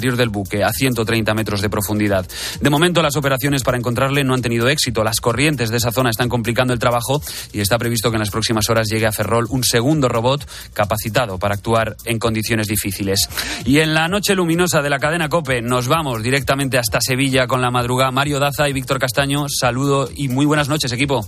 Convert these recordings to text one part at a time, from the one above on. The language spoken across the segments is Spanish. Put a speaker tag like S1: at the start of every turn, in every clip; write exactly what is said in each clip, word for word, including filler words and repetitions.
S1: del buque a ciento treinta metros de profundidad. De momento las operaciones para encontrarle no han tenido éxito. Las corrientes de esa zona están complicando el trabajo y está previsto que en las próximas horas llegue a Ferrol un segundo robot capacitado para actuar en condiciones difíciles. Y en la noche luminosa de la cadena COPE nos vamos directamente hasta Sevilla con la madrugada. Mario Daza y Víctor Castaño, saludo y muy buenas noches, equipo.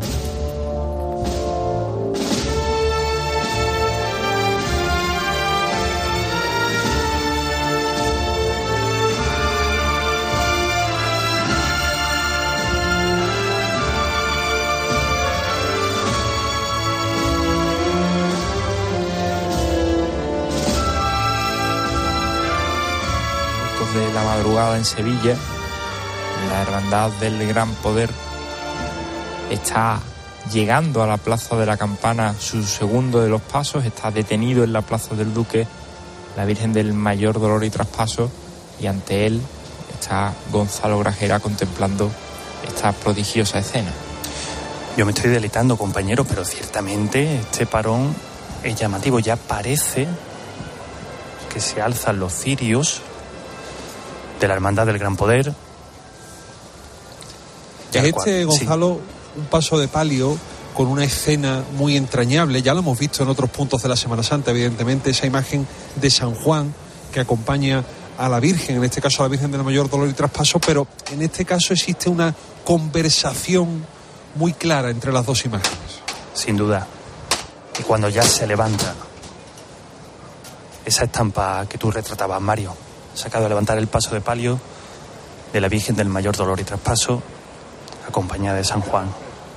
S2: De la madrugada en Sevilla, la Hermandad del Gran Poder está llegando a la Plaza de la Campana, su segundo de los pasos. Está detenido en la Plaza del Duque la Virgen del Mayor Dolor y Traspaso, y ante él está Gonzalo Grajera contemplando esta prodigiosa escena.
S3: Yo me estoy deleitando, compañero, pero ciertamente este parón es llamativo. Ya parece que se alzan los cirios de la Hermandad del Gran Poder.
S4: Es este, Gonzalo, sí, un paso de palio con una escena muy entrañable. Ya lo hemos visto en otros puntos de la Semana Santa, evidentemente, esa imagen de San Juan que acompaña a la Virgen, en este caso a la Virgen del Mayor Dolor y Traspaso, pero en este caso existe una conversación muy clara entre las dos imágenes.
S3: Sin duda. Y cuando ya se levanta esa estampa que tú retratabas, Mario, sacado a levantar el paso de palio de la Virgen del Mayor Dolor y Traspaso, acompañada de San Juan.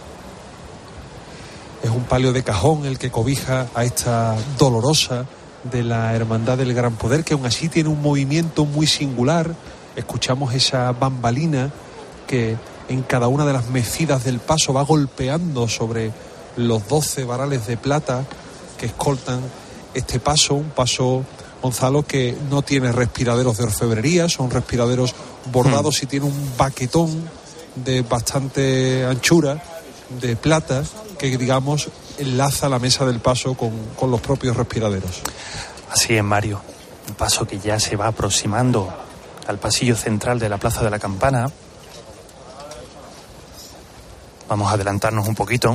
S4: Es un palio de cajón el que cobija a esta dolorosa de la Hermandad del Gran Poder, que aún así tiene un movimiento muy singular. Escuchamos esa bambalina que en cada una de las mecidas del paso va golpeando sobre los doce varales de plata que escoltan este paso, un paso, Gonzalo, que no tiene respiraderos de orfebrería, son respiraderos bordados hmm. y tiene un baquetón de bastante anchura de plata que, digamos, enlaza la mesa del paso con, con los propios respiraderos.
S3: Así es, Mario. Un paso que ya se va aproximando al pasillo central de la Plaza de la Campana. Vamos a adelantarnos un poquito.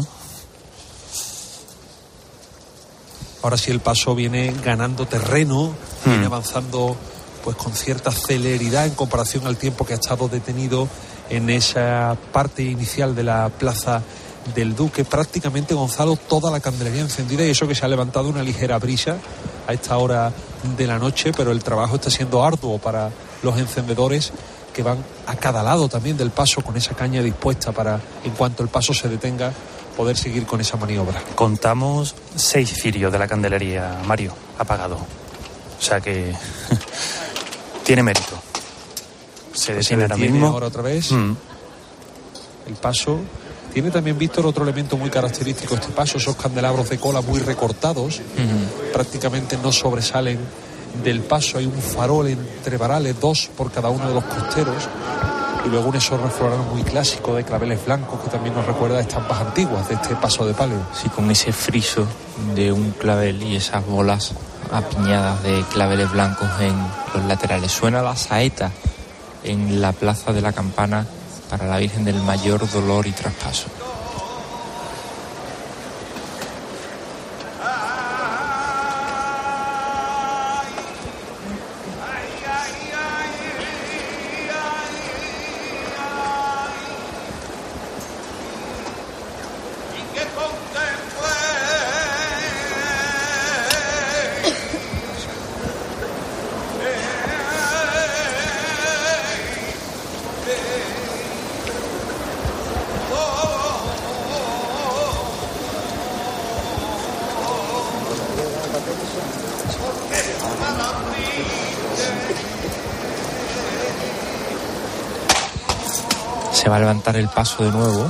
S4: Ahora sí el paso viene ganando terreno, hmm. viene avanzando pues con cierta celeridad en comparación al tiempo que ha estado detenido en esa parte inicial de la Plaza del Duque. Prácticamente, Gonzalo, toda la candelería encendida, y eso que se ha levantado una ligera brisa a esta hora de la noche, pero el trabajo está siendo arduo para los encendedores que van a cada lado también del paso con esa caña dispuesta para, en cuanto el paso se detenga, poder seguir con esa maniobra.
S3: Contamos seis cirios de la candelería, Mario, apagado. O sea que tiene mérito. Se
S4: pues
S3: detiene
S4: ahora
S3: mismo.
S4: Ahora otra vez.
S3: Mm.
S4: El paso tiene también, Víctor, otro elemento muy característico. Este paso, esos candelabros de cola muy recortados, mm-hmm. prácticamente no sobresalen del paso. Hay un farol entre varales, dos por cada uno de los costeros. Y luego un esorno floral muy clásico de claveles blancos que también nos recuerda a estampas antiguas de este paso de palio.
S2: Sí, con ese friso de un clavel y esas bolas apiñadas de claveles blancos en los laterales. Suena la saeta en la Plaza de la Campana para la Virgen del Mayor Dolor y Traspaso. Se va a levantar el paso de nuevo.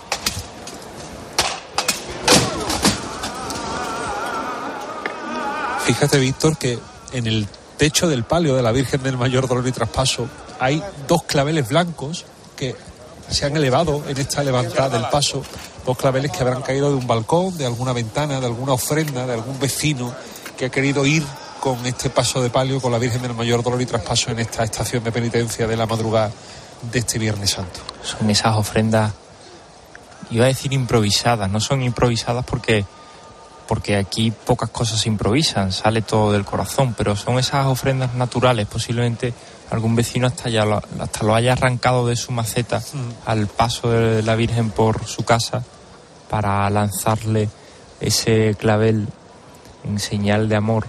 S4: Fíjate, Víctor, que en el techo del palio de la Virgen del Mayor Dolor y Traspaso hay dos claveles blancos que se han elevado en esta levantada del paso. Dos claveles que habrán caído de un balcón, de alguna ventana, de alguna ofrenda, de algún vecino que ha querido ir con este paso de palio con la Virgen del Mayor Dolor y Traspaso en esta estación de penitencia de la madrugada de este Viernes Santo?
S2: Son esas ofrendas, iba a decir improvisadas, no son improvisadas porque, porque aquí pocas cosas se improvisan, sale todo del corazón, pero son esas ofrendas naturales. Posiblemente algún vecino hasta, ya lo, hasta lo haya arrancado de su maceta mm. al paso de la Virgen por su casa para lanzarle ese clavel en señal de amor,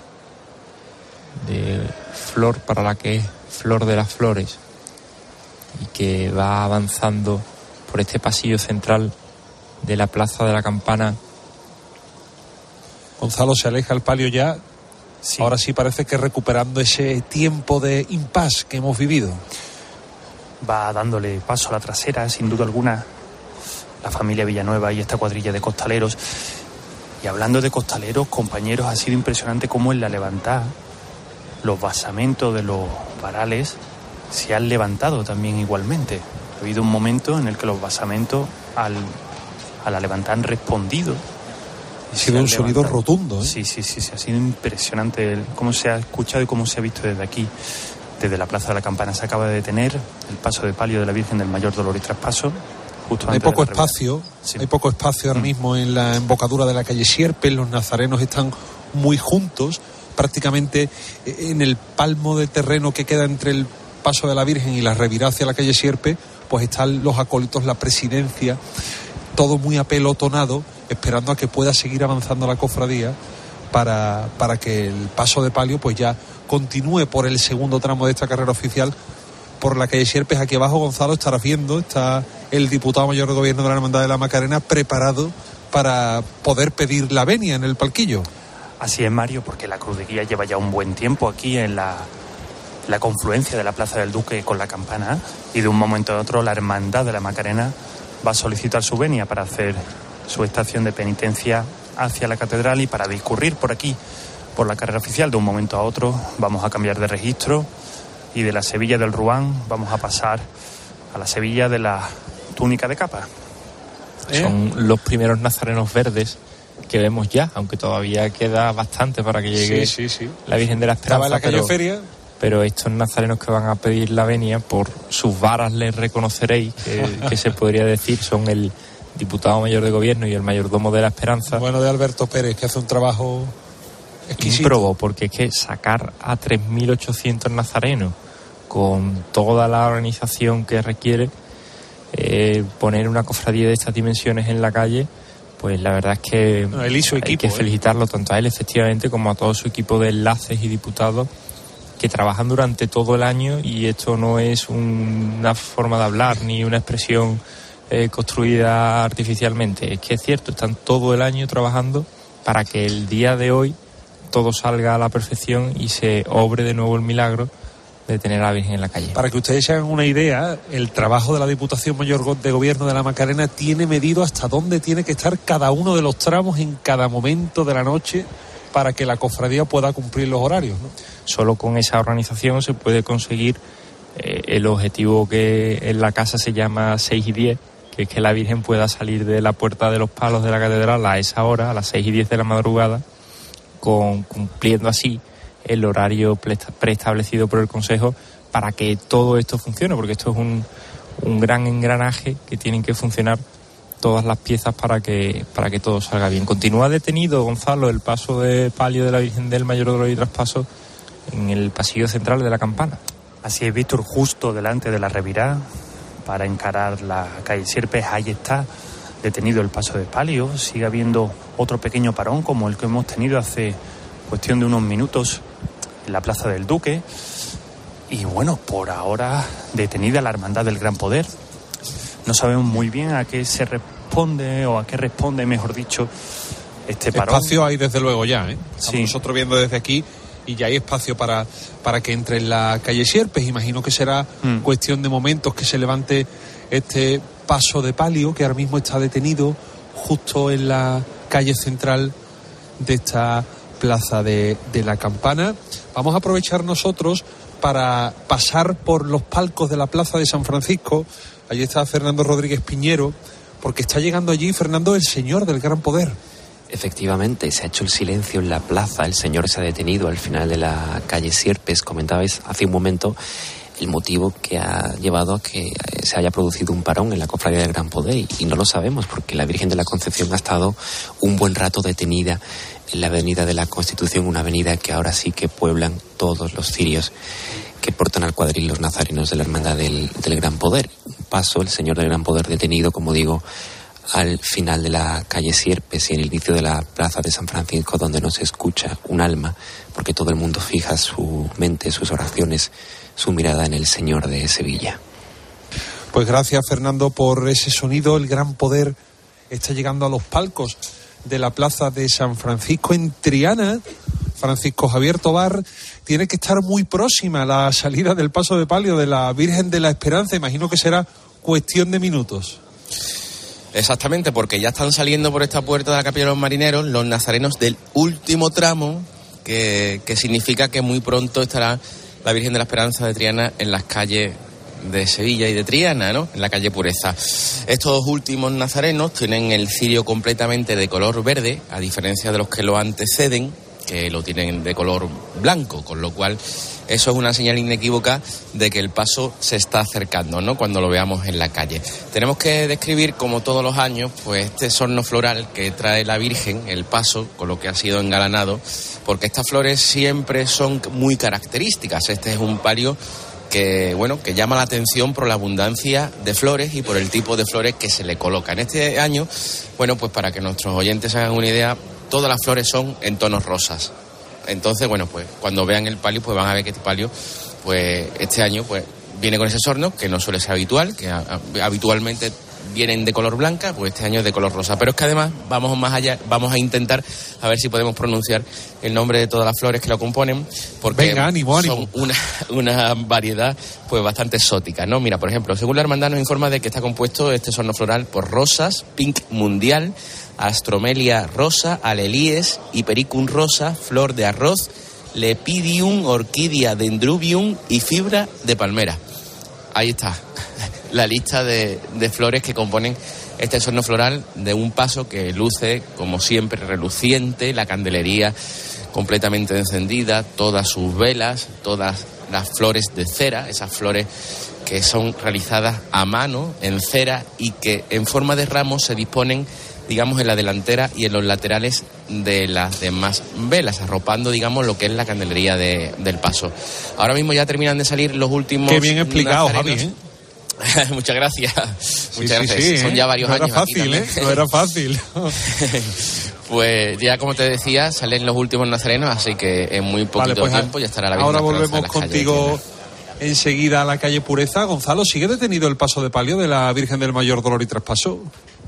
S2: de flor para la que es flor de las flores, y que va avanzando por este pasillo central de la Plaza de la Campana.
S4: Gonzalo, se aleja el palio ya. Sí. Ahora sí parece que recuperando ese tiempo de impasse que hemos vivido.
S3: Va dándole paso a la trasera, sin duda alguna, la familia Villanueva y esta cuadrilla de costaleros. Y hablando de costaleros, compañeros, ha sido impresionante cómo en la levantada los basamentos de los varales se han levantado también igualmente. Ha habido un momento en el que los basamentos al, a la levantada han respondido.
S4: Ha sido un sonido rotundo, ¿eh?
S3: Sí, sí, sí, sí, ha sido impresionante el, cómo se ha escuchado y cómo se ha visto desde aquí, desde la Plaza de la Campana. Se acaba de detener el paso de palio de la Virgen del Mayor Dolor y Traspaso. Justo
S4: hay poco espacio, sí. hay poco espacio ahora mm. mismo en la embocadura de la calle Sierpe. Los nazarenos están muy juntos, prácticamente en el palmo de terreno que queda entre el paso de la Virgen y la revirada hacia la calle Sierpe, pues están los acólitos, la presidencia, todo muy apelotonado, esperando a que pueda seguir avanzando la cofradía para, para que el paso de palio pues ya continúe por el segundo tramo de esta carrera oficial por la calle Sierpes. Aquí abajo, Gonzalo, estará viendo, está el diputado mayor de gobierno de la Hermandad de la Macarena preparado para poder pedir la venia en el palquillo.
S3: Así es, Mario, porque la Cruz de Guía lleva ya un buen tiempo aquí en la, la confluencia de la Plaza del Duque con la Campana, y de un momento a otro la Hermandad de la Macarena va a solicitar su venia para hacer su estación de penitencia hacia la catedral y para discurrir por aquí, por la carrera oficial. De un momento a otro vamos a cambiar de registro y de la Sevilla del Ruán vamos a pasar a la Sevilla de la túnica de capa.
S2: ¿Eh? Son los primeros nazarenos verdes que vemos ya, aunque todavía queda bastante para que llegue
S4: sí, sí, sí.
S2: la Virgen de la Esperanza.
S4: Estaba en la calle
S2: pero,
S4: Feria.
S2: Pero estos nazarenos que van a pedir la venia, por sus varas les reconoceréis, que, que se podría decir, son el diputado mayor de gobierno y el mayordomo de la Esperanza.
S4: Bueno, de Alberto Pérez, que hace un trabajo exquisito.
S2: Ímprobo, porque es que sacar a tres mil ochocientos nazarenos con toda la organización que requiere, eh, poner una cofradía de estas dimensiones en la calle, pues la verdad es que
S4: no, él y su equipo,
S2: hay que
S4: ¿eh?
S2: felicitarlo tanto a él efectivamente como a todo su equipo de enlaces y diputados que trabajan durante todo el año, y esto no es un, una forma de hablar ni una expresión eh, construida artificialmente. Es que es cierto, están todo el año trabajando para que el día de hoy todo salga a la perfección y se obre de nuevo el milagro de tener a la Virgen en la calle.
S4: Para que ustedes se hagan una idea, el trabajo de la Diputación Mayor de Gobierno de la Macarena tiene medido hasta dónde tiene que estar cada uno de los tramos en cada momento de la noche para que la cofradía pueda cumplir los horarios, ¿no?
S2: Solo con esa organización se puede conseguir eh, el objetivo que en la casa se llama seis y diez, que es que la Virgen pueda salir de la Puerta de los Palos de la catedral a esa hora, a las seis y diez de la madrugada, con, cumpliendo así el horario preestablecido por el Consejo para que todo esto funcione, porque esto es un, un gran engranaje que tienen que funcionar todas las piezas para que para que todo salga bien. Continúa detenido, Gonzalo, el paso de palio de la Virgen del Mayor Dolor y Traspaso en el pasillo central de la Campana.
S3: Así es, Víctor, justo delante de la revirada para encarar la calle Sierpes. Ahí está detenido el paso de palio. Sigue habiendo otro pequeño parón como el que hemos tenido hace cuestión de unos minutos en la Plaza del Duque. Y bueno, por ahora detenida la Hermandad del Gran Poder. No sabemos muy bien a qué se responde, o a qué responde, mejor dicho, este parón.
S4: Espacio hay desde luego ya, ¿eh? Estamos
S3: sí.
S4: nosotros viendo desde aquí y ya hay espacio para, para que entre en la calle Sierpes. Imagino que será mm. cuestión de momentos que se levante este paso de palio que ahora mismo está detenido justo en la calle central de esta Plaza de, de la Campana. Vamos a aprovechar nosotros para pasar por los palcos de la Plaza de San Francisco. Allí está Fernando Rodríguez Piñero, porque está llegando allí, Fernando, el Señor del Gran Poder.
S5: Efectivamente, se ha hecho el silencio en la plaza, el señor se ha detenido al final de la calle Sierpes. Comentabais hace un momento el motivo que ha llevado a que se haya producido un parón en la Cofradía del Gran Poder, y, y no lo sabemos porque la Virgen de la Concepción ha estado un buen rato detenida en la Avenida de la Constitución, una avenida que ahora sí que pueblan todos los cirios que portan al cuadril los nazarenos de la Hermandad del, del Gran Poder. Un paso, el señor del Gran Poder detenido, como digo, al final de la calle Sierpes y en el inicio de la plaza de San Francisco, donde no se escucha un alma, porque todo el mundo fija su mente, sus oraciones, su mirada en el Señor de Sevilla.
S4: Pues gracias, Fernando, por ese sonido. El Gran Poder está llegando a los palcos de la plaza de San Francisco en Triana. Francisco Javier Tobar, tiene que estar muy próxima a la salida del paso de palio de la Virgen de la Esperanza. Imagino que será cuestión de minutos.
S6: Exactamente, porque ya están saliendo por esta puerta de la Capilla de los Marineros los nazarenos del último tramo, que, que significa que muy pronto estará la Virgen de la Esperanza de Triana en las calles de Sevilla y de Triana, ¿no? En la calle Pureza. Estos últimos nazarenos tienen el cirio completamente de color verde, a diferencia de los que lo anteceden, que lo tienen de color blanco, con lo cual eso es una señal inequívoca de que el paso se está acercando, ¿no? Cuando lo veamos en la calle. Tenemos que describir, como todos los años, pues este sorno floral que trae la Virgen, el paso, con lo que ha sido engalanado, porque estas flores siempre son muy características. Este es un palio que, bueno, que llama la atención por la abundancia de flores y por el tipo de flores que se le coloca. En este año, bueno, pues para que nuestros oyentes hagan una idea, todas las flores son en tonos rosas. Entonces, bueno, pues cuando vean el palio, pues van a ver que este palio, pues este año, pues viene con ese sorno, que no suele ser habitual, que a, a, habitualmente vienen de color blanca, pues este año es de color rosa. Pero es que además vamos más allá, vamos a intentar a ver si podemos pronunciar el nombre de todas las flores que lo componen, porque
S4: Venga, ánimo, ánimo.
S6: son una, una variedad pues bastante exótica, ¿no? Mira, por ejemplo, según la hermandad nos informa de que está compuesto este sorno floral por rosas, pink mundial, astromelia rosa, alelíes, hipericum rosa, flor de arroz, lepidium, orquídea dendrubium y fibra de palmera. Ahí está la lista de, de flores que componen este sorno floral de un paso que luce, como siempre, reluciente, la candelería completamente encendida, todas sus velas, todas las flores de cera, esas flores que son realizadas a mano, en cera, y que en forma de ramos se disponen, digamos, en la delantera y en los laterales de las demás velas, arropando, digamos, lo que es la candelería de, del paso. Ahora mismo ya terminan de salir los últimos...
S4: Qué bien explicado, Javi, ¿eh?
S6: Muchas gracias.
S4: Sí,
S6: Muchas
S4: sí,
S6: gracias.
S4: sí,
S6: Son
S4: ¿eh?
S6: ya varios
S4: no
S6: años.
S4: Era fácil, ¿eh? No era fácil.
S6: Pues ya, como te decía, salen los últimos nazarenos, así que en muy poquito
S4: Vale, pues
S6: tiempo ya estará la Virgen
S4: ahora
S6: de la Esperanza
S4: volvemos
S6: en las calles
S4: contigo
S6: de
S4: enseguida a la calle Pureza. Gonzalo, ¿sigue detenido el paso de palio de la Virgen del Mayor Dolor y Traspaso?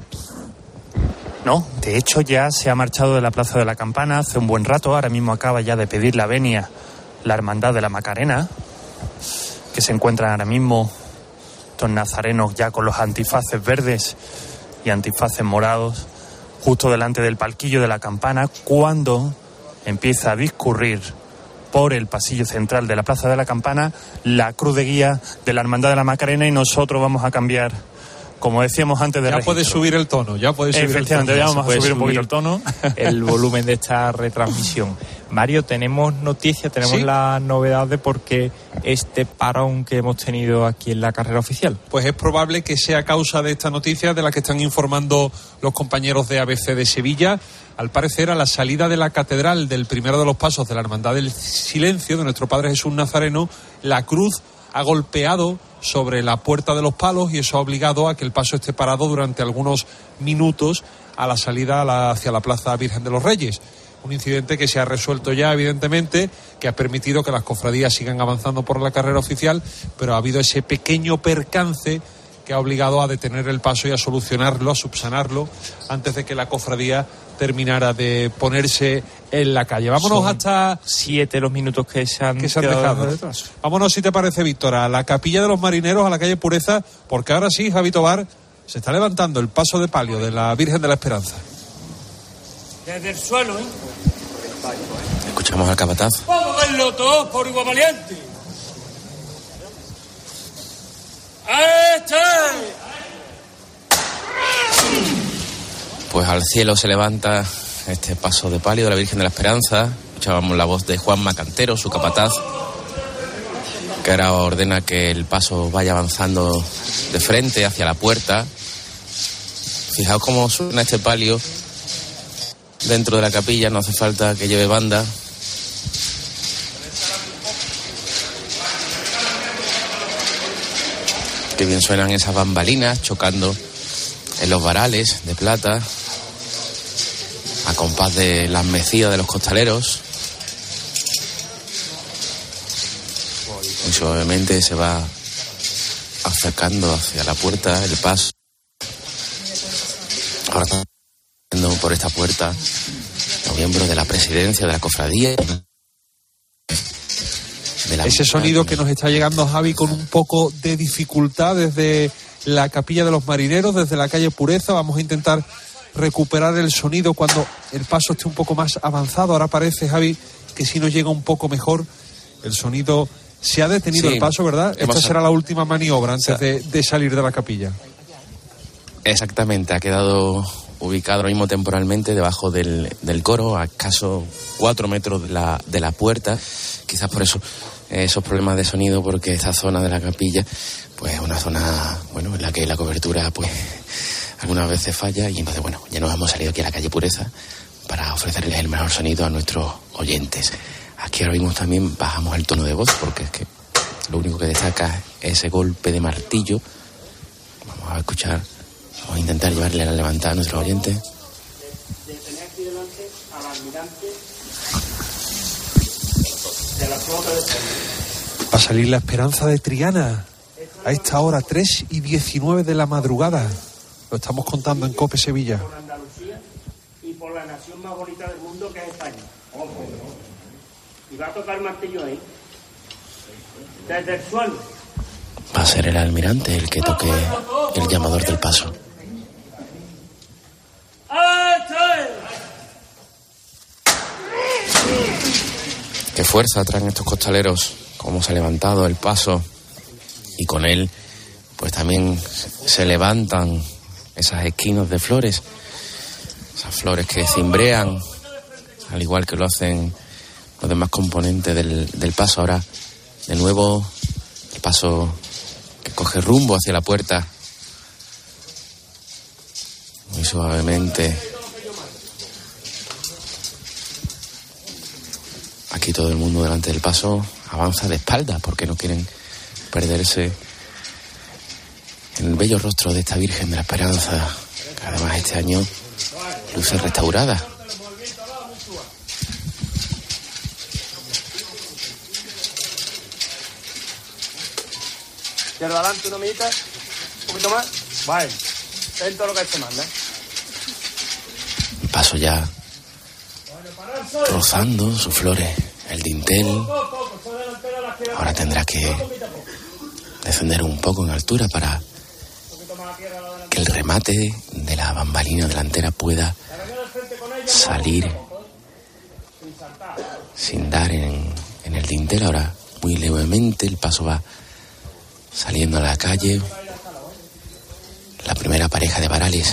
S3: No, de hecho ya se ha marchado de la Plaza de la Campana hace un buen rato. Ahora mismo acaba ya de pedir la venia la Hermandad de la Macarena, que se encuentran ahora mismo estos nazarenos ya con los antifaces verdes y antifaces morados justo delante del palquillo de la Campana, cuando empieza a discurrir por el pasillo central de la Plaza de la Campana la cruz de guía de la Hermandad de la Macarena, y nosotros vamos a cambiar, como decíamos antes de
S4: Ya
S3: registro.
S4: puedes subir el tono, ya puedes subir el tono.
S3: Efectivamente, ya vamos a subir un poquito el tono.
S2: El volumen de esta retransmisión. Mario, tenemos noticias, tenemos
S4: ¿Sí?
S2: la novedad de por qué este parón que hemos tenido aquí en la carrera oficial.
S4: Pues es probable que sea causa de esta noticia de la que están informando los compañeros de A B C de Sevilla. Al parecer, a la salida de la catedral del primero de los pasos de la Hermandad del Silencio de nuestro Padre Jesús Nazareno, la cruz ha golpeado sobre la Puerta de los Palos, y eso ha obligado a que el paso esté parado durante algunos minutos a la salida a la, hacia la Plaza Virgen de los Reyes. Un incidente que se ha resuelto ya, evidentemente, que ha permitido que las cofradías sigan avanzando por la carrera oficial, pero ha habido ese pequeño percance que ha obligado a detener el paso y a solucionarlo, a subsanarlo, antes de que la cofradía terminara de ponerse en la calle. Vámonos
S2: Son
S4: hasta...
S2: siete los minutos que se han,
S4: que se han
S2: quedado
S4: dejado.
S2: de retraso.
S4: Vámonos, si te parece, Víctor, a la Capilla de los Marineros, a la calle Pureza, porque ahora sí, Javi Tobar, se está levantando el paso de palio de la Virgen de la Esperanza.
S7: Desde el suelo, ¿eh?
S6: Escuchamos al capataz.
S7: Vamos a verlo todos por igual valiente. ¡Este!
S6: Pues al cielo se levanta este paso de palio de la Virgen de la Esperanza. Escuchábamos la voz de Juan Macantero, su capataz, que ahora ordena que el paso vaya avanzando de frente hacia la puerta. Fijaos cómo suena este palio dentro de la capilla, no hace falta que lleve banda. Qué bien suenan esas bambalinas chocando en los varales de plata, a compás de las mecidas de los costaleros. Y suavemente se va acercando hacia la puerta el paso. Ahora estamos viendo por esta puerta los miembros de la presidencia de la cofradía. De la
S4: Ese sonido que nos está llegando, Javi, con un poco de dificultad desde la Capilla de los Marineros, desde la calle Pureza. Vamos a intentar recuperar el sonido cuando el paso esté un poco más avanzado. Ahora parece, Javi, que si nos llega un poco mejor el sonido. Se ha detenido sí, el paso, ¿verdad? Esta será la última maniobra antes o sea, de, de salir de la capilla.
S6: Exactamente, ha quedado ubicado ahora mismo temporalmente debajo del, del coro, a escasos cuatro metros de la, de la puerta. Quizás por eso eh, esos problemas de sonido, porque esta zona de la capilla pues es una zona, bueno, en la que la cobertura pues algunas veces falla, y entonces, bueno, ya nos hemos salido aquí a la calle Pureza para ofrecerles el mejor sonido a nuestros oyentes. Aquí ahora mismo también bajamos el tono de voz, porque es que lo único que destaca es ese golpe de martillo. Vamos a escuchar, vamos a intentar llevarle la levantada a nuestros oyentes.
S8: De tener aquí delante al almirante de la flota de España.
S4: Va a salir la Esperanza de Triana a esta hora, tres y diecinueve de la madrugada. Lo estamos contando en COPE Sevilla.
S8: Por Andalucía y por la nación más bonita del mundo, que es España. Y va a tocar martillo ahí, desde el suelo.
S6: Va a ser el almirante el que toque el llamador del paso. Qué fuerza traen estos costaleros, cómo se ha levantado el paso, y con él pues también se levantan esas esquinas de flores, esas flores que cimbrean, al igual que lo hacen los demás componentes del, del paso. Ahora, de nuevo, el paso que coge rumbo hacia la puerta, muy suavemente. Aquí todo el mundo delante del paso avanza de espalda, porque no quieren perderse en el bello rostro de esta Virgen de la Esperanza, que además este año luce restaurada.
S8: Izquierda adelante, una millita, un poquito más. Vale, dentro de lo que se manda.
S6: El paso ya rozando sus flores, el dintel. Ahora tendrá que descender un poco en altura para que el remate de la bambalina delantera pueda salir sin dar en, en el dintel. Ahora, muy levemente, el paso va saliendo a la calle. La primera pareja de varales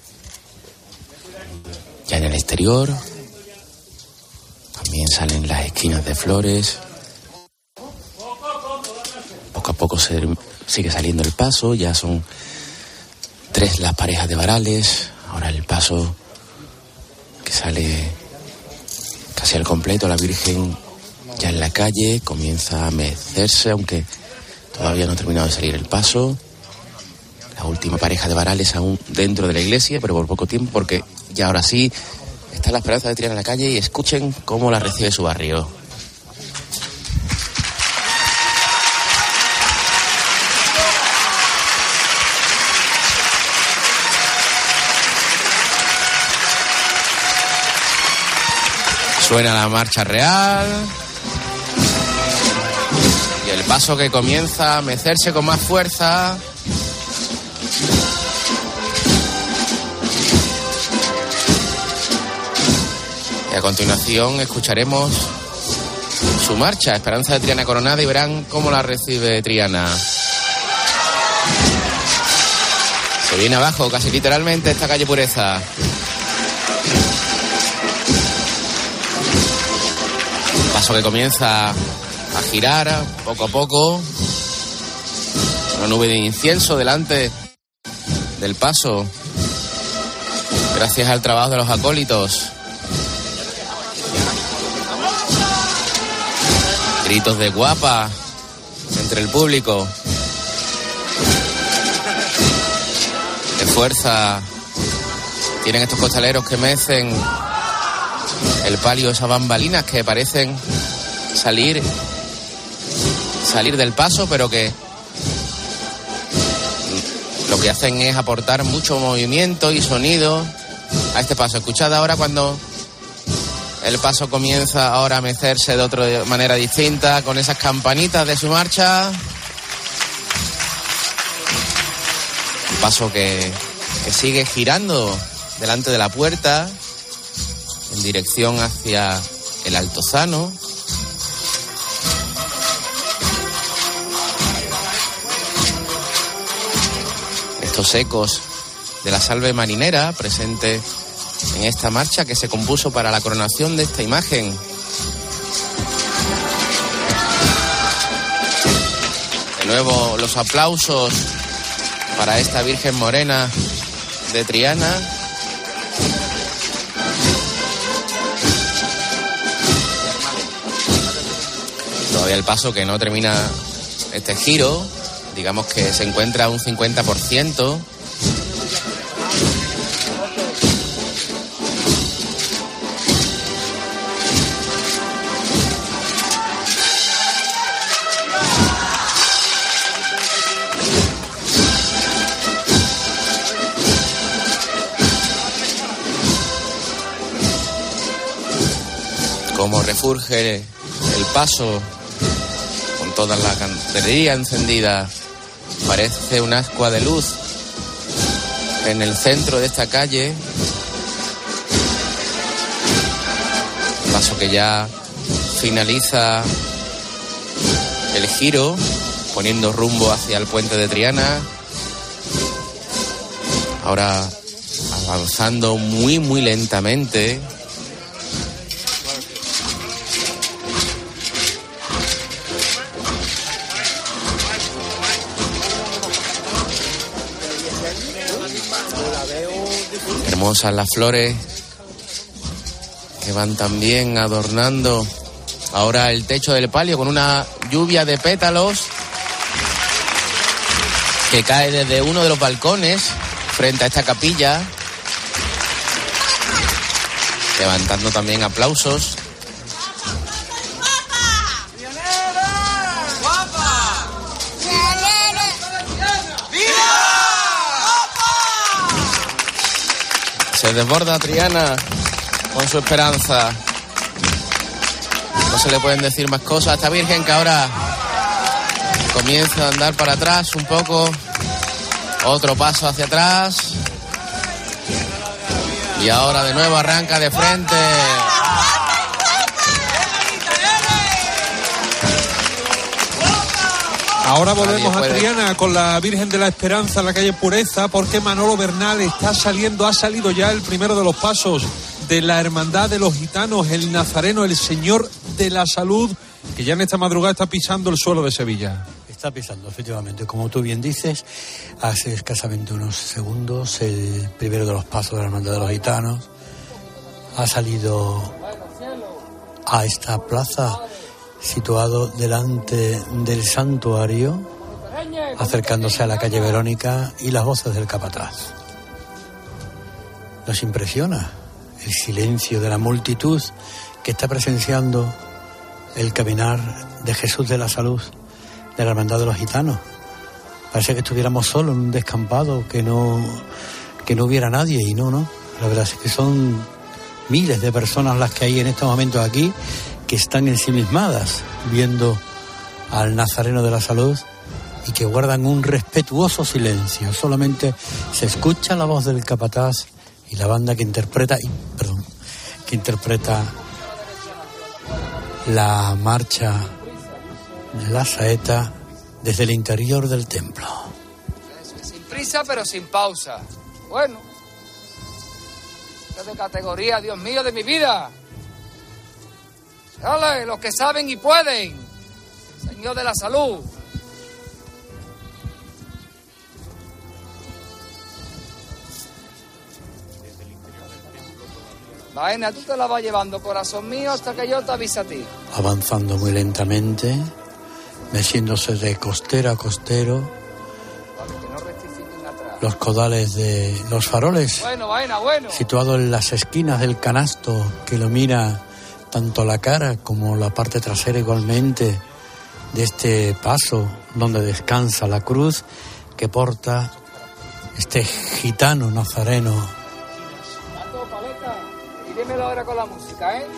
S6: ya en el exterior. También salen las esquinas de flores. Poco a poco se sigue saliendo el paso. Ya son tres las parejas de varales. Ahora el paso que sale casi al completo. La Virgen ya en la calle comienza a mecerse, aunque todavía no ha terminado de salir el paso. La última pareja de varales aún dentro de la iglesia, pero por poco tiempo, porque ya ahora sí está la Esperanza de Triana en la calle, y escuchen cómo la recibe su barrio. Suena la marcha real. Y el paso que comienza a mecerse con más fuerza. Y a continuación escucharemos su marcha, Esperanza de Triana coronada, y verán cómo la recibe Triana. Se viene abajo, casi literalmente, esta calle Pureza. Paso que comienza a girar poco a poco. Una nube de incienso delante del paso, gracias al trabajo de los acólitos. Gritos de guapa entre el público. De fuerza tienen estos costaleros que mecen el palio, esas bambalinas que parecen salir salir del paso, pero que lo que hacen es aportar mucho movimiento y sonido a este paso. Escuchad ahora cuando el paso comienza ahora a mecerse de otra manera distinta, con esas campanitas de su marcha. Un paso que, que sigue girando delante de la puerta en dirección hacia el Altozano. Estos ecos de la salve marinera presente en esta marcha que se compuso para la coronación de esta imagen. De nuevo los aplausos para esta Virgen Morena de Triana. Todavía el paso que no termina este giro, digamos que se encuentra a un cincuenta por ciento. Como refurge el paso con toda la cantería encendida, parece un ascua de luz en el centro de esta calle. Paso que ya finaliza el giro, poniendo rumbo hacia el puente de Triana. Ahora avanzando muy muy lentamente. Hermosas las flores que van también adornando ahora el techo del palio con una lluvia de pétalos que cae desde uno de los balcones frente a esta capilla, levantando también aplausos. Se desborda Triana con su esperanza. No se le pueden decir más cosas a esta Virgen, que ahora comienza a andar para atrás un poco. Otro paso hacia atrás. Y ahora de nuevo arranca de frente.
S4: Ahora volvemos a Triana con la Virgen de la Esperanza en la calle Pureza, porque Manolo Bernal está saliendo, ha salido ya el primero de los pasos de la Hermandad de los Gitanos, el Nazareno, el Señor de la Salud, que ya en esta madrugada está pisando el suelo de Sevilla.
S9: Está pisando, efectivamente, como tú bien dices, hace escasamente unos segundos el primero de los pasos de la Hermandad de los Gitanos ha salido a esta plaza situado delante del santuario, acercándose a la calle Verónica, y las voces del capataz. Nos impresiona el silencio de la multitud que está presenciando el caminar de Jesús de la Salud de la Hermandad de los Gitanos. Parece que estuviéramos solos en un descampado, que no, que no hubiera nadie, y no, no. La verdad es que son miles de personas las que hay en estos momentos aquí, que están ensimismadas viendo al Nazareno de la Salud y que guardan un respetuoso silencio. Solamente se escucha la voz del capataz y la banda que interpreta, y, perdón, que interpreta la marcha de la saeta desde el interior del templo.
S10: Sin prisa pero sin pausa. Bueno, es de categoría, Dios mío, de mi vida. Dale, los que saben y pueden. Señor de la Salud. Vaina, tú te la vas llevando, corazón mío, hasta que yo te avise a ti.
S9: Avanzando muy lentamente, meciéndose de costero a costero,
S10: Vale, que no rectifiquen atrás.
S9: los codales de los faroles,
S10: Bueno, vaina, bueno.
S9: situado en las esquinas del canasto que ilumina tanto la cara como la parte trasera igualmente de este paso donde descansa la cruz que porta este gitano nazareno.
S10: Tato, paleta, y dímelo ahora con la música, ¿eh?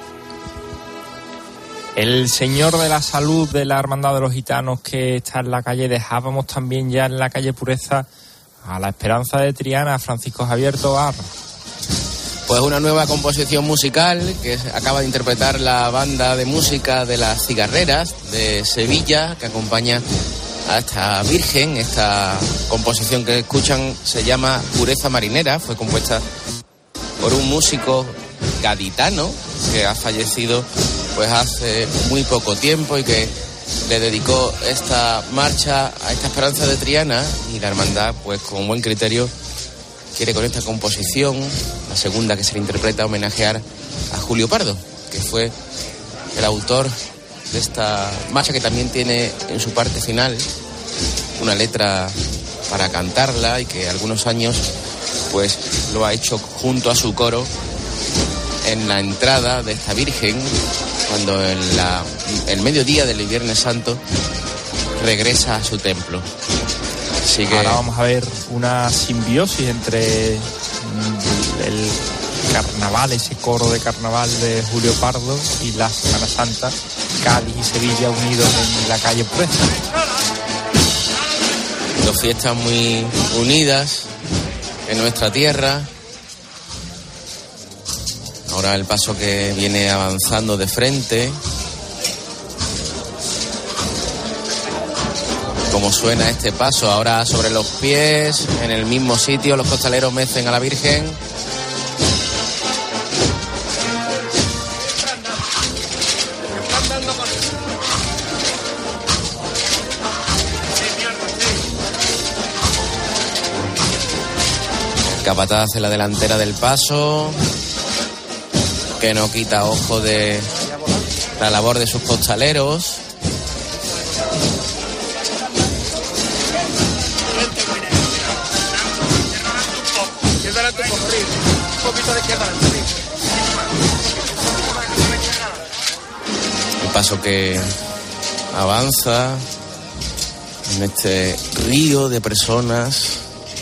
S2: El Señor de la Salud de la Hermandad de los Gitanos que está en la calle, dejábamos también ya en la calle Pureza a la Esperanza de Triana, Francisco Javier Tobar.
S6: Pues una nueva composición musical que acaba de interpretar la banda de música de las Cigarreras de Sevilla, que acompaña a esta Virgen. Esta composición que escuchan se llama Pureza Marinera, fue compuesta por un músico gaditano que ha fallecido pues hace muy poco tiempo y que le dedicó esta marcha a esta Esperanza de Triana, y la hermandad pues con buen criterio quiere con esta composición, la segunda que se le interpreta, homenajear a Julio Pardo, que fue el autor de esta marcha, que también tiene en su parte final una letra para cantarla y que algunos años pues lo ha hecho junto a su coro en la entrada de esta Virgen, cuando en la, el mediodía del Viernes Santo regresa a su templo. Así que
S2: ahora vamos a ver una simbiosis entre el carnaval, ese coro de carnaval de Julio Pardo, y la Semana Santa, Cádiz y Sevilla unidos en la calle Pureza.
S6: Dos fiestas muy unidas en nuestra tierra. Ahora el paso que viene avanzando de frente. Como suena este paso, ahora sobre los pies, en el mismo sitio, los costaleros mecen a la Virgen. El capataz en la delantera del paso, que no quita ojo de la labor de sus costaleros. El paso que avanza en este río de personas.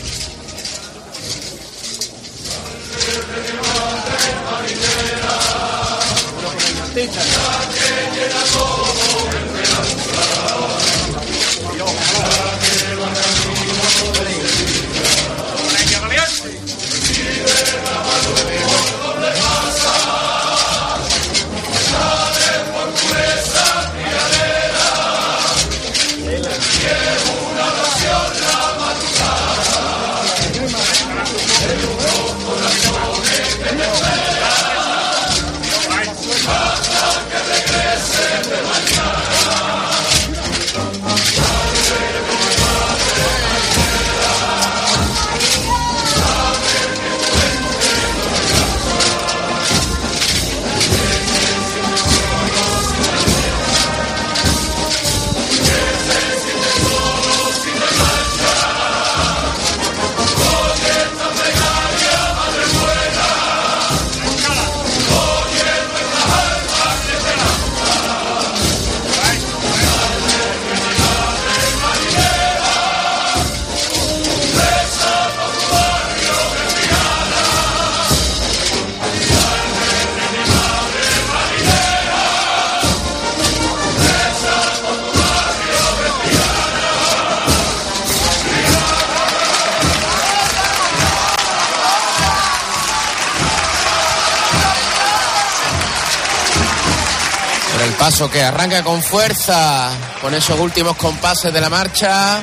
S6: Paso que arranca con fuerza, con esos últimos compases de la marcha.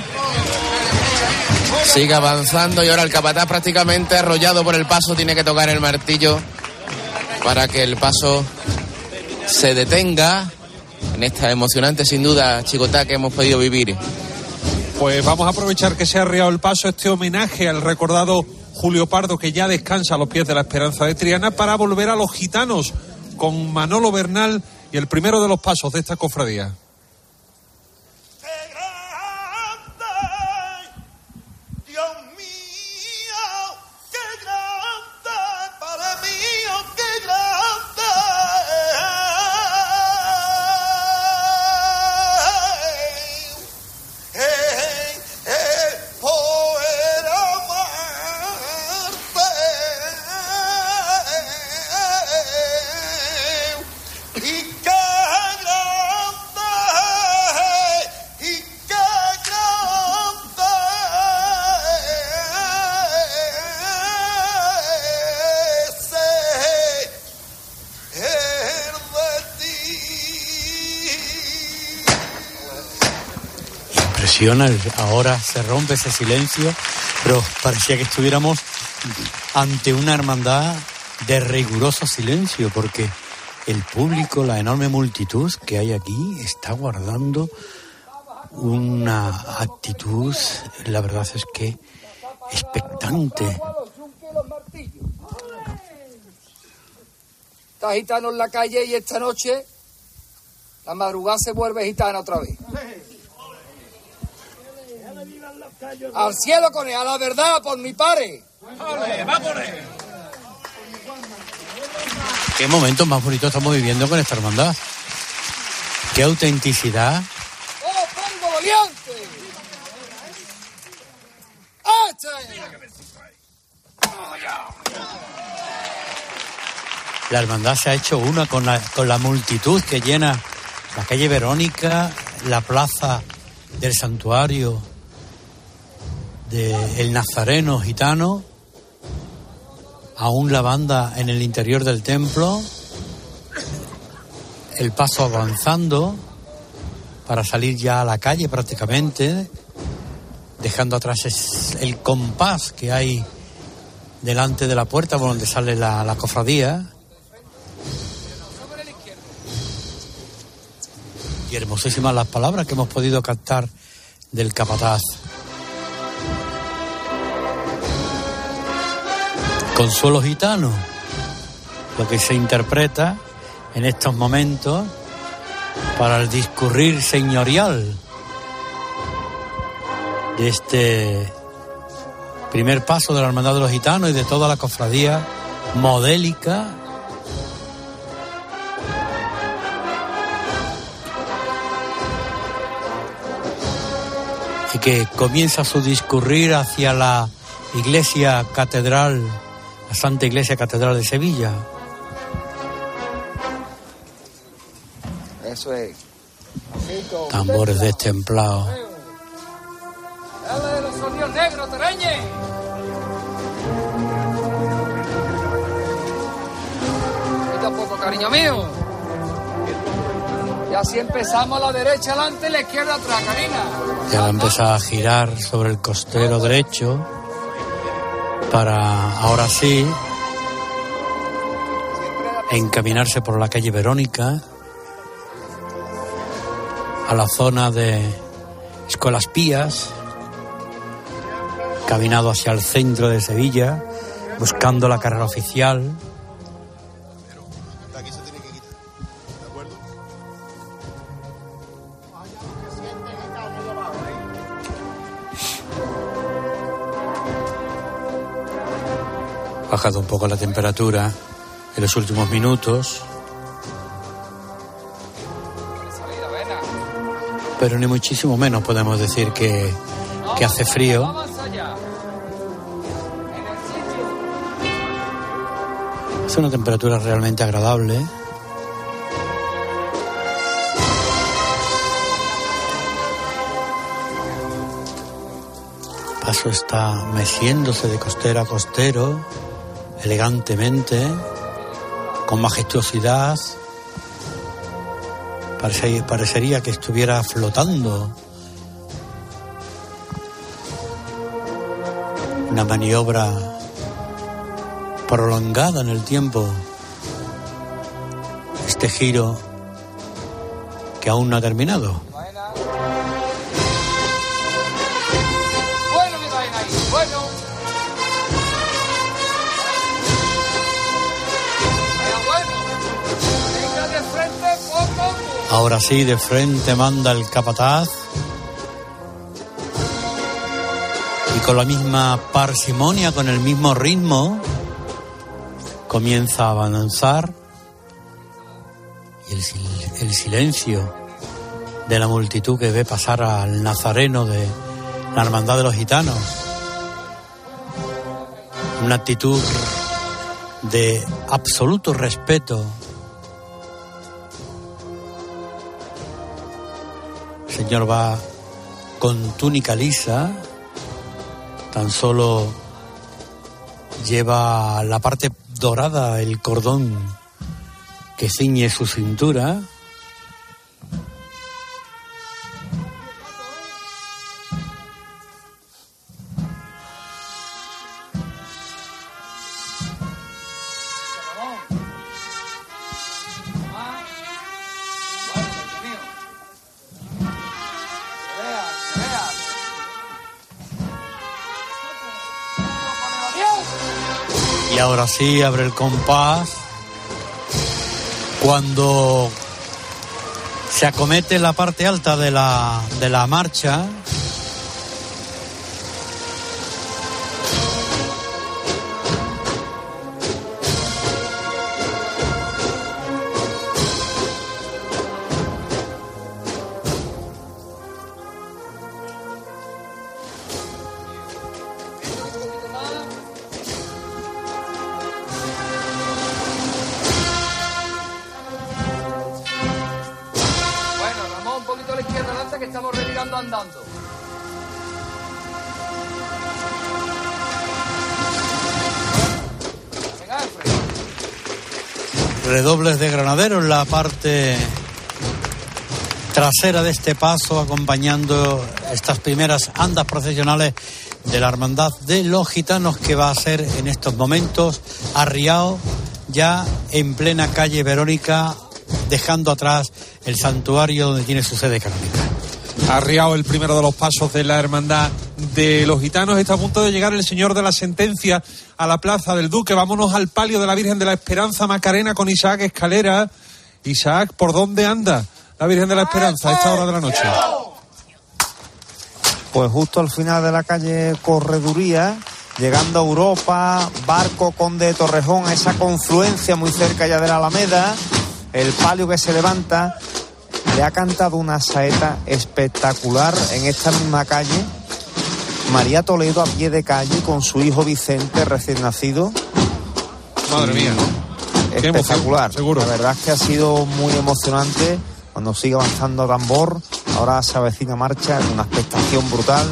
S6: Sigue avanzando y ahora el capataz, prácticamente arrollado por el paso, tiene que tocar el martillo para que el paso se detenga en esta emocionante, sin duda, chicotá que hemos podido vivir.
S4: Pues vamos a aprovechar que se ha arriado el paso, este homenaje al recordado Julio Pardo, que ya descansa a los pies de la Esperanza de Triana, para volver a los gitanos con Manolo Bernal y el primero de los pasos de esta cofradía.
S9: Ahora se rompe ese silencio, pero parecía que estuviéramos ante una hermandad de riguroso silencio, porque el público, la enorme multitud que hay aquí, está guardando una actitud, la verdad es que expectante.
S10: Está gitano en la calle y esta noche la madrugada se vuelve gitana otra vez. Al cielo con él, a la verdad, por mi pare. ¡Va por él!
S9: Qué momentos más bonitos estamos viviendo con esta hermandad. Qué autenticidad.
S10: ¡Oh, pongo valiente!
S9: La hermandad se ha hecho una con la, con la multitud que llena la calle Verónica, la plaza del santuario del Nazareno gitano, aún la banda en el interior del templo, el paso avanzando para salir ya a la calle prácticamente, dejando atrás el compás que hay delante de la puerta por donde sale la, la cofradía. Y hermosísimas las palabras que hemos podido captar del capataz. Consuelo gitano, lo que se interpreta en estos momentos para el discurrir señorial de este primer paso de la Hermandad de los Gitanos y de toda la cofradía modélica y que comienza su discurrir hacia la iglesia catedral, la Santa Iglesia Catedral de Sevilla.
S10: Eso es.
S9: Tambores destemplados.
S10: ¡Dale de los sonidos negros, Tereñe! Y tampoco, cariño mío. Y así empezamos a la derecha adelante y la izquierda atrás, Karina.
S9: Ya va a empezar a girar sobre el costero derecho para ahora sí encaminarse por la calle Verónica a la zona de Escuelas Pías, caminado hacia el centro de Sevilla, buscando la carrera oficial. Bajado un poco la temperatura en los últimos minutos, pero ni muchísimo menos podemos decir que, que hace frío. Hace una temperatura realmente agradable. El paso está meciéndose de costero a costero, elegantemente, con majestuosidad. Parece, parecería que estuviera flotando. Una maniobra prolongada en el tiempo. este giro que aún no ha terminado.
S10: Bueno, mi vaina ahí, bueno. Pero bueno, venga de frente poco.
S9: Ahora sí, de frente manda el capataz. Y con la misma parsimonia, con el mismo ritmo, comienza a avanzar. Y el, el silencio de la multitud que ve pasar al nazareno de la Hermandad de los Gitanos. Una actitud de absoluto respeto. El Señor va con túnica lisa, tan solo lleva la parte dorada, el cordón que ciñe su cintura. Y ahora sí abre el compás cuando se acomete la parte alta de la, de la marcha.
S10: Andando.
S9: Redobles de granaderos en la parte trasera de este paso, acompañando estas primeras andas procesionales de la Hermandad de los Gitanos, que va a ser en estos momentos arriado ya en plena calle Verónica, dejando atrás el santuario donde tiene su sede canónica.
S4: Arriado el primero de los pasos de la Hermandad de los Gitanos. Está a punto de llegar el Señor de la Sentencia a la Plaza del Duque. Vámonos al palio de la Virgen de la Esperanza Macarena con Isaac Escalera. Isaac, ¿por dónde anda la Virgen de la Esperanza a esta hora de la noche?
S11: Pues justo al final de la calle Correduría, llegando a Europa, Barco, Conde de Torrejón, a esa confluencia muy cerca ya de la Alameda. El palio que se levanta. Le ha cantado una saeta espectacular en esta misma calle María Toledo, a pie de calle, con su hijo Vicente, recién nacido.
S4: Madre mía.
S11: Espectacular.
S4: Seguro.
S11: La verdad es que ha sido muy emocionante cuando sigue avanzando a tambor. Ahora se avecina marcha, una expectación brutal.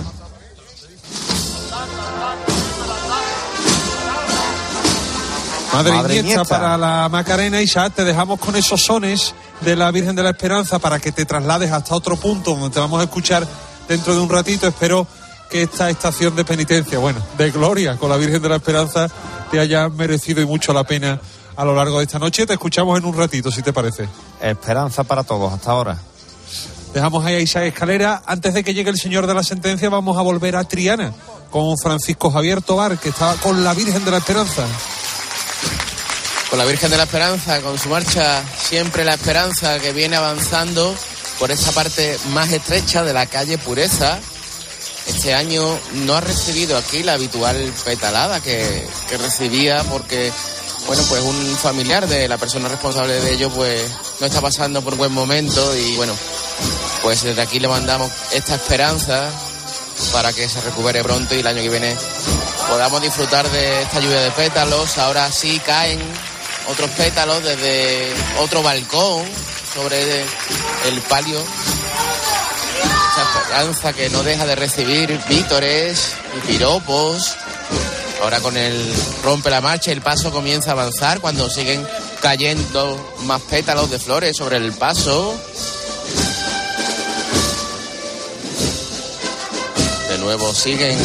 S4: Madre,
S11: Madre
S4: Iniesta
S11: Iniesta.
S4: para la Macarena. Isaac, te dejamos con esos sones de la Virgen de la Esperanza para que te traslades hasta otro punto donde te vamos a escuchar dentro de un ratito. Espero que esta estación de penitencia, bueno, de gloria con la Virgen de la Esperanza, te haya merecido y mucho la pena a lo largo de esta noche. Te escuchamos en un ratito, si te parece.
S11: Esperanza para todos, hasta ahora.
S4: Dejamos ahí a Isaac Escalera. Antes de que llegue el Señor de la Sentencia, vamos a volver a Triana con Francisco Javier Tobar, que está con la Virgen de la Esperanza.
S6: Con la Virgen de la Esperanza, con su marcha Siempre la Esperanza, que viene avanzando por esa parte más estrecha de la calle Pureza. Este año no ha recibido aquí la habitual petalada que, que recibía, porque, bueno, pues un familiar de la persona responsable de ello, pues no está pasando por buen momento, y bueno, pues desde aquí le mandamos esta esperanza para que se recupere pronto y el año que viene podamos disfrutar de esta lluvia de pétalos. Ahora sí caen otros pétalos desde otro balcón sobre el palio. Esta esperanza que no deja de recibir vítores y piropos. Ahora con el rompe la marcha, el paso comienza a avanzar cuando siguen cayendo más pétalos de flores sobre el paso. De nuevo siguen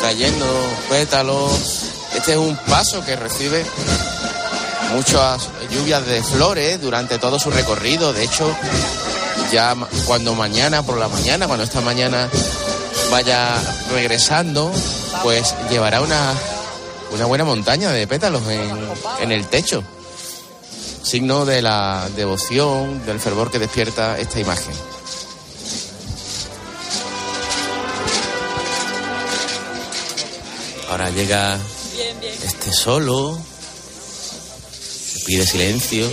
S6: cayendo pétalos. Este es un paso que recibe muchas lluvias de flores durante todo su recorrido. De hecho, ya cuando mañana, por la mañana, cuando esta mañana vaya regresando, pues llevará una, una buena montaña de pétalos en, en el techo. Signo de la devoción, del fervor que despierta esta imagen. Ahora llega este solo, pide silencio.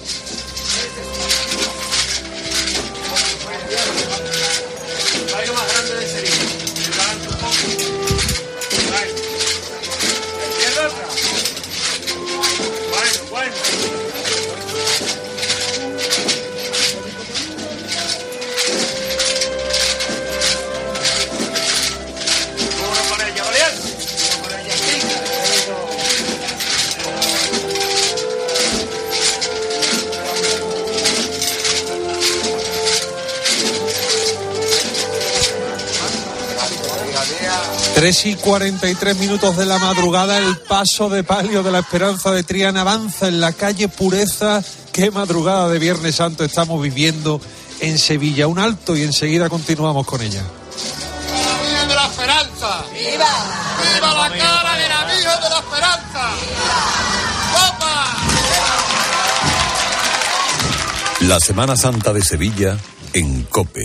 S4: tres y cuarenta y tres minutos de la madrugada, el paso de palio de la Esperanza de Triana avanza en la calle Pureza. Qué madrugada de Viernes Santo estamos viviendo en Sevilla. Un alto y enseguida continuamos con ella.
S10: ¡La Virgen de la Esperanza! ¡Viva! ¡Viva la cara de la Virgen de la Esperanza! ¡Opa!
S12: La Semana Santa de Sevilla en COPE.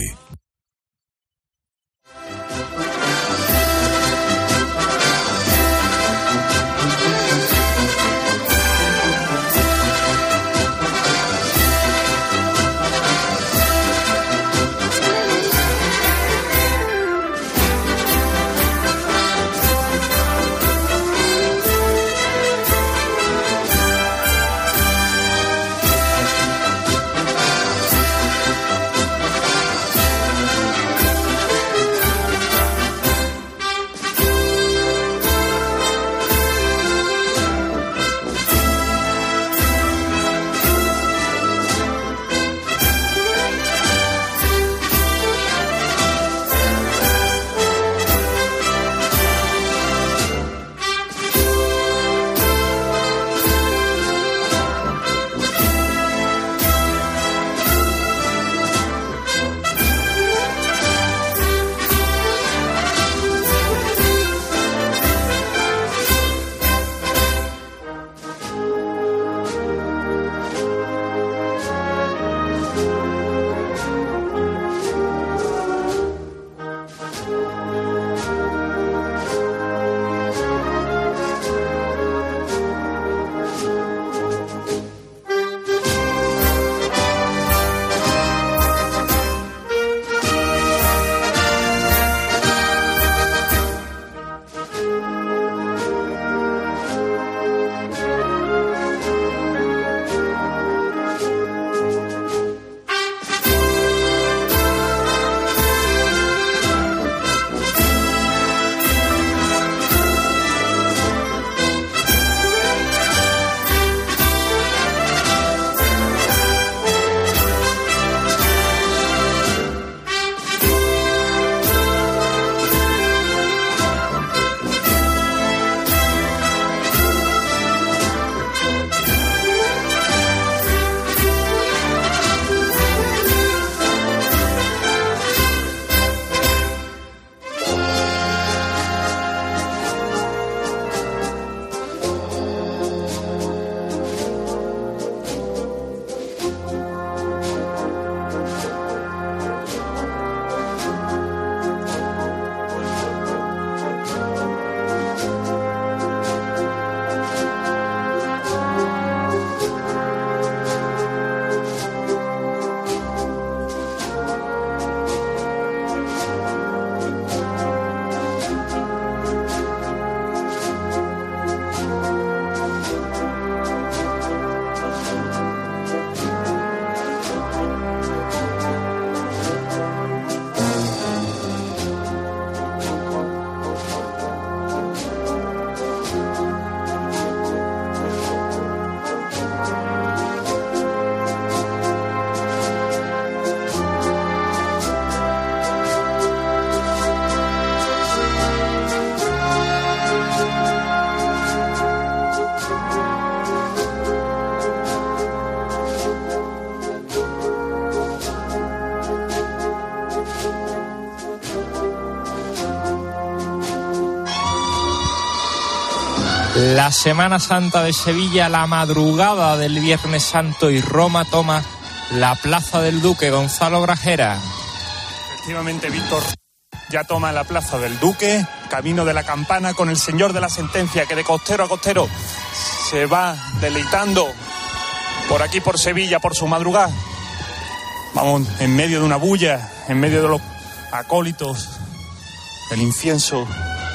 S2: La Semana Santa de Sevilla, la madrugada del Viernes Santo, y Roma toma la Plaza del Duque. Gonzalo Grajera.
S3: Efectivamente, Víctor ya toma la Plaza del Duque, camino de la Campana, con el señor de la sentencia que de costero a costero se va deleitando por aquí, por Sevilla, por su madrugada. Vamos en medio de una bulla, en medio de los acólitos, del incienso.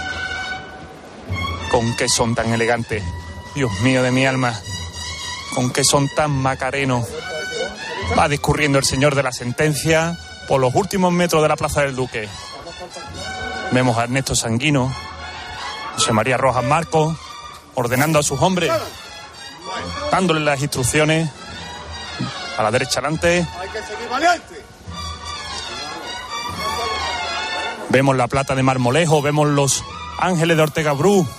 S3: Con qué son tan elegantes, Dios mío de mi alma, con qué son tan macarenos. Va discurriendo el señor de la sentencia por los últimos metros de la Plaza del Duque. Vemos a Ernesto Sanguino, José María Rojas Marcos, ordenando a sus hombres, dándoles las instrucciones. A la derecha adelante.
S10: Hay que seguir valiente.
S3: Vemos la Plata de Marmolejo, vemos los Ángeles de Ortega Bru.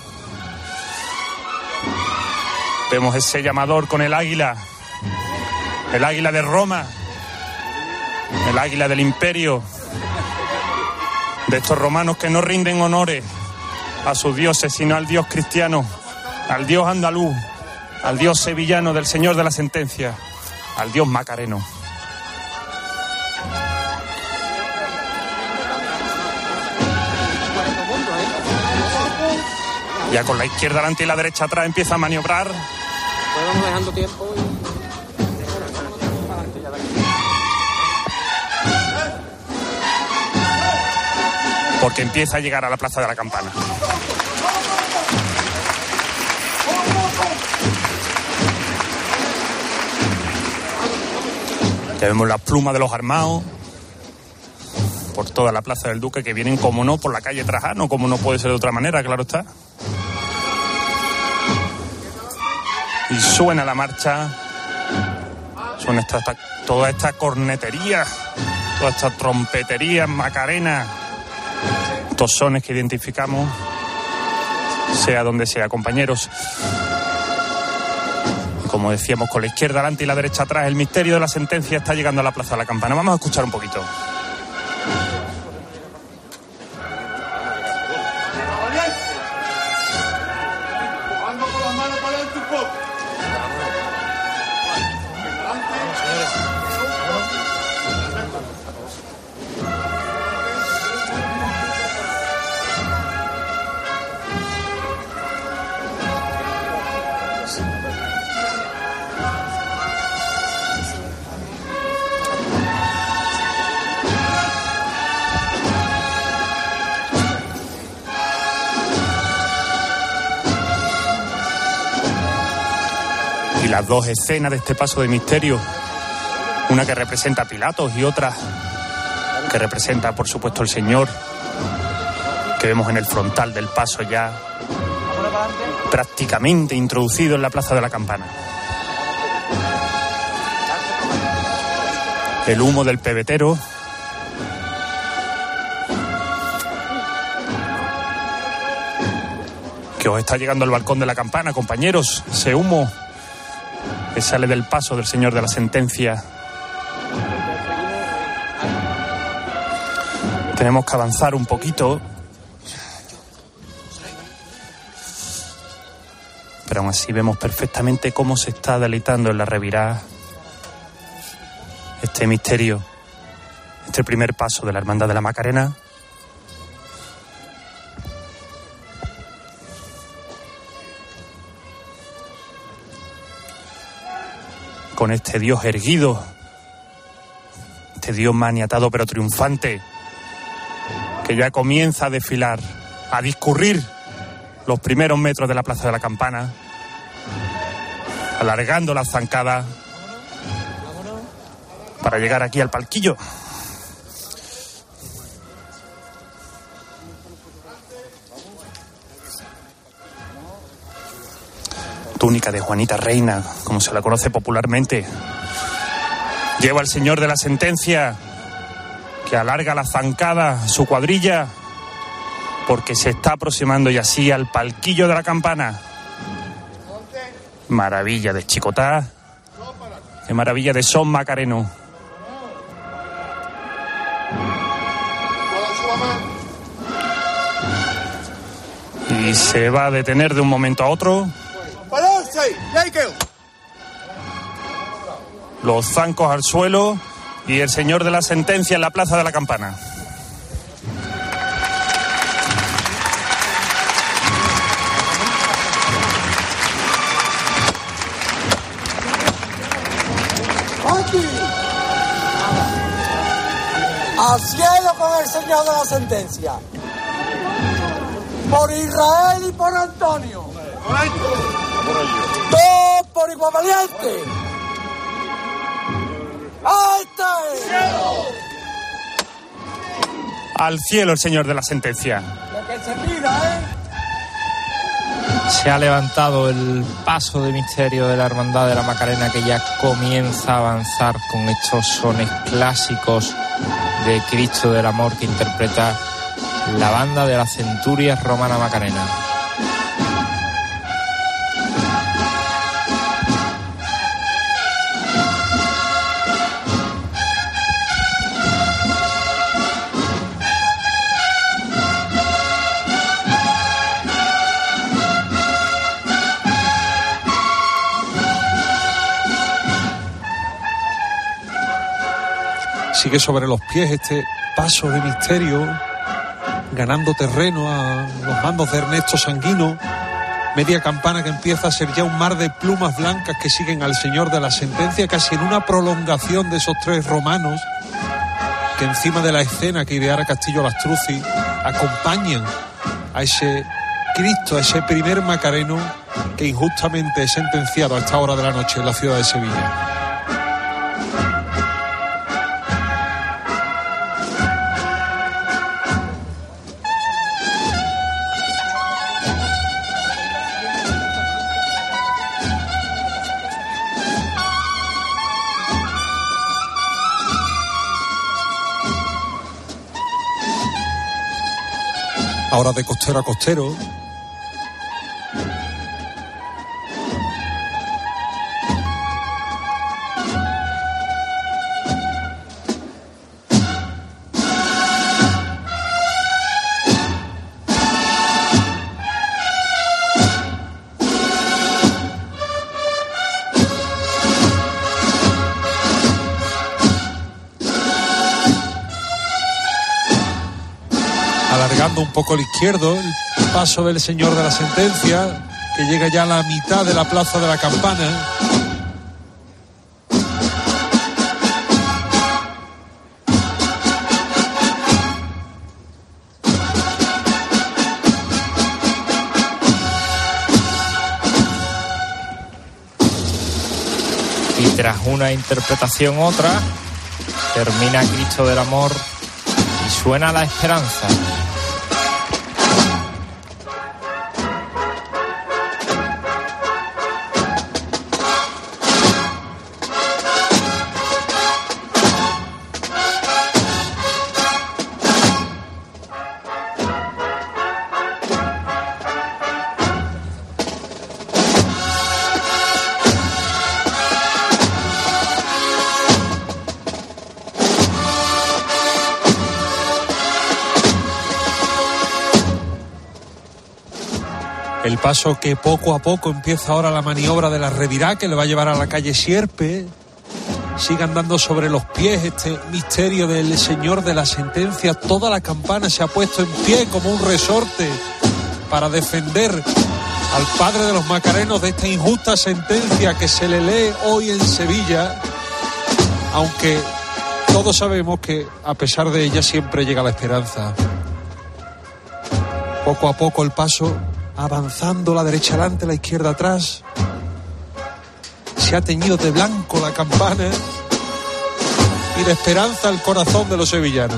S3: Vemos ese llamador con el águila, el águila de Roma, el águila del imperio, de estos romanos que no rinden honores a sus dioses, sino al dios cristiano, al dios andaluz, al dios sevillano del señor de la sentencia, al dios macareno. Ya con la izquierda delante y la derecha atrás empieza a maniobrar.
S13: Pues vamos dejando tiempo.
S3: Porque empieza a llegar a la Plaza de la Campana. Ya vemos las plumas de los armados por toda la Plaza del Duque, que vienen, como no, por la calle Trajano, como no puede ser de otra manera, claro está. Y suena la marcha, suena esta, esta, toda esta cornetería, toda esta trompetería, macarena, estos sones que identificamos, sea donde sea, compañeros. Y como decíamos, con la izquierda delante y la derecha atrás, el misterio de la sentencia está llegando a la Plaza de la Campana. Vamos a escuchar un poquito. Las dos escenas de este paso de misterio, una que representa a Pilatos y otra que representa, por supuesto, el Señor, que vemos en el frontal del paso ya prácticamente introducido en la Plaza de la Campana. El humo del pebetero, que os está llegando al balcón de la Campana, compañeros, ese humo que sale del paso del señor de la sentencia. Tenemos que avanzar un poquito, pero aún así vemos perfectamente cómo se está deleitando en la revirada este misterio, este primer paso de la Hermandad de la Macarena. Con este Dios erguido, este Dios maniatado pero triunfante, que ya comienza a desfilar, a discurrir los primeros metros de la Plaza de la Campana, alargando las zancadas para llegar aquí al palquillo. Túnica de Juanita Reina, como se la conoce popularmente. Lleva al señor de la sentencia, que alarga la zancada, su cuadrilla, porque se está aproximando ya así al palquillo de la Campana. Maravilla de chicotá, qué maravilla de son macareno. y se va a detener de un momento a otro. Los zancos al suelo y el señor de la sentencia en la plaza de la campana.
S14: Al cielo con el señor de la sentencia. Por Israel y por Antonio. Dos por igual valiente. ¡Ahí está!
S3: Al cielo el señor de la sentencia.
S14: Lo que se pida, ¿eh?
S2: Se ha levantado el paso de misterio de la Hermandad de la Macarena, que ya comienza a avanzar con estos sones clásicos de Cristo del Amor que interpreta la banda de la Centurias Romana Macarena.
S4: Sigue sobre los pies este paso de misterio, ganando terreno a los mandos de Ernesto Sanguino. Media campana que empieza a ser ya un mar de plumas blancas que siguen al señor de la sentencia, casi en una prolongación de esos tres romanos que encima de la escena que ideara Castillo Lastruzzi acompañan a ese Cristo, a ese primer macareno que injustamente es sentenciado a esta hora de la noche en la ciudad de Sevilla. Ahora de costero a costero. Alargando un poco al izquierdo el paso del señor de la sentencia, que llega ya a la mitad de la plaza de la campana.
S2: Y tras una interpretación otra, termina Cristo del Amor y suena la esperanza.
S4: El paso que poco a poco empieza ahora la maniobra de la revirá, que le va a llevar a la calle Sierpe. Sigue andando sobre los pies este misterio del señor de la sentencia. Toda la campana se ha puesto en pie como un resorte para defender al padre de los macarenos de esta injusta sentencia que se le lee hoy en Sevilla, aunque todos sabemos que a pesar de ella siempre llega la esperanza. Poco a poco el paso avanzando, la derecha adelante, la izquierda atrás. Se ha teñido de blanco la campana y de esperanza el corazón de los sevillanos.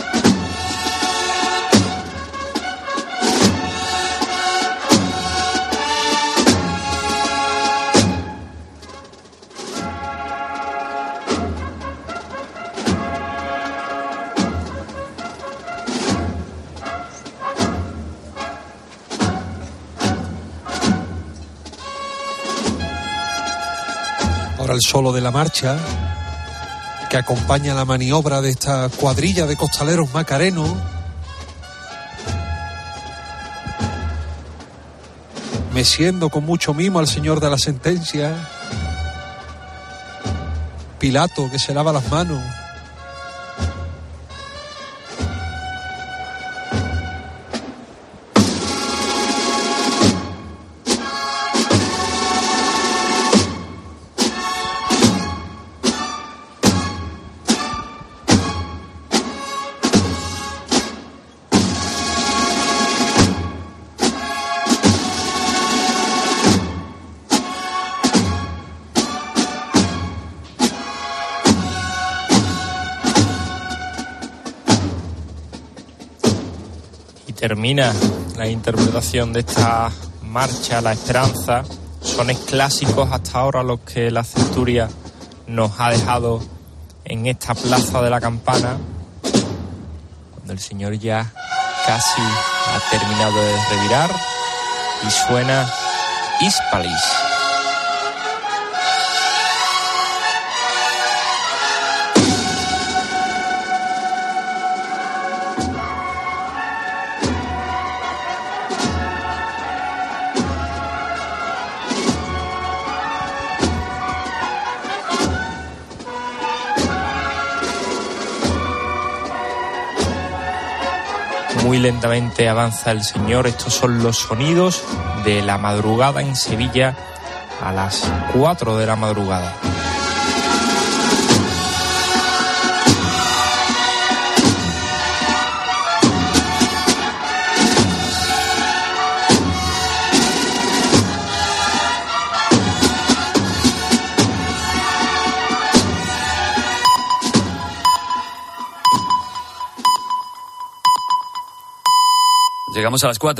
S4: El solo de la marcha que acompaña la maniobra de esta cuadrilla de costaleros macarenos. meciendo con mucho mimo al señor de la sentencia. Pilato, que se lava las manos.
S2: Termina la interpretación de esta marcha, La Esperanza. Sones clásicos hasta ahora los que la Centuria nos ha dejado en esta plaza de la Campana, cuando el señor ya casi ha terminado de revirar y suena Hispalis. Muy lentamente avanza el señor. Estos son los sonidos de la madrugada en Sevilla a las cuatro de la madrugada.
S1: Llegamos a las cuatro.